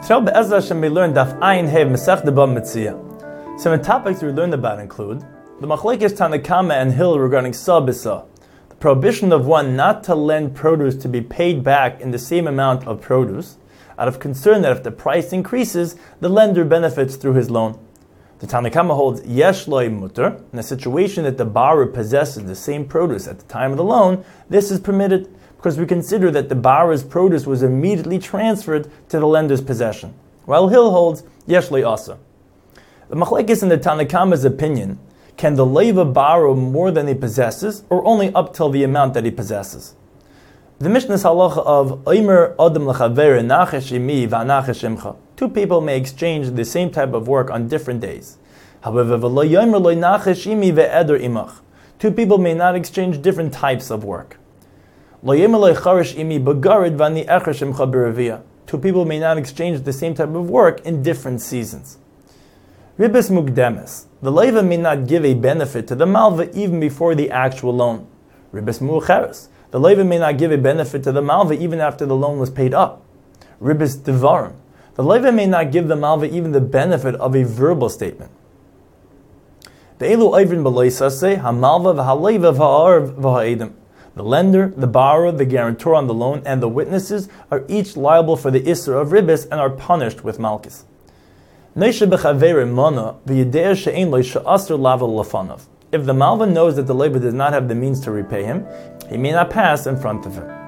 So Be'ezras Hashem we learned Daf Ayin Hev Masech Deba Metzia. Some of the topics we learned about include the Machlekes Tanakama and Hill regarding Sabisa, the prohibition of one not to lend produce to be paid back in the same amount of produce, out of concern that if the price increases, the lender benefits through his loan. The Tanakama holds Yesh Loi Mutter, in a situation that the borrower possesses the same produce at the time of the loan, this is permitted, because we consider that the borrower's produce was immediately transferred to the lender's possession, while Hill holds Yesh Loi Asa. The Machlekes in the Tanakama's opinion, can the leiva borrow more than he possesses, or only up till the amount that he possesses? The Mishnah's halacha of Omer Adam L'Chaver Nachesh Imi V'Anachesh Imcha. Two people may exchange the same type of work on different days. However, V'lo Yomer Lo Nachesh Imi Ve'eder Imach. Two people may not exchange different types of work. Lo Yomer Lo Charish Imi B'Garid V'Ani Echesh Imcha B'Reviyah. Two people may not exchange the same type of work in different seasons. Ribis Mukdemes. The leiva may not give a benefit to the malva even before the actual loan. Ribis Mu'cheres. The leiva may not give a benefit to the malva even after the loan was paid up. Ribis Devarim. The leiva may not give the malva even the benefit of a verbal statement. Ve'elu oivrin b'loisase hamalva v'haleiva v'ha'arv v'ha'edim. The lender, the borrower, the guarantor on the loan, and the witnesses are each liable for the isser of ribis and are punished with malchus. If the malva knows that the leiva does not have the means to repay him, he may not pass in front of him.